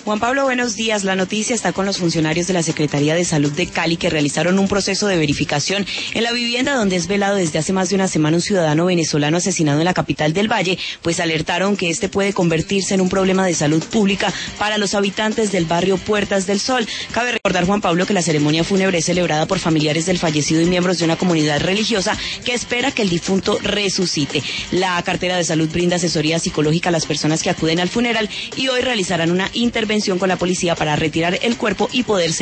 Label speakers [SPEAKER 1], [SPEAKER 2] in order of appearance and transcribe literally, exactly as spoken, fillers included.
[SPEAKER 1] Juan Pablo, buenos días. La noticia está con los funcionarios de la Secretaría de Salud de Cali que realizaron un proceso de verificación en la vivienda donde es velado desde hace más de una semana un ciudadano venezolano asesinado en la capital del Valle, pues alertaron que este puede convertirse en un problema de salud pública para los habitantes del barrio Puertas del Sol. Cabe recordar, Juan Pablo, que la ceremonia fúnebre es celebrada por familiares del fallecido y miembros de una comunidad religiosa que espera que el difunto resucite. La cartera de salud brinda asesoría psicológica a las personas que acuden al funeral y hoy realizarán una intervención con la policía para retirar el cuerpo y poder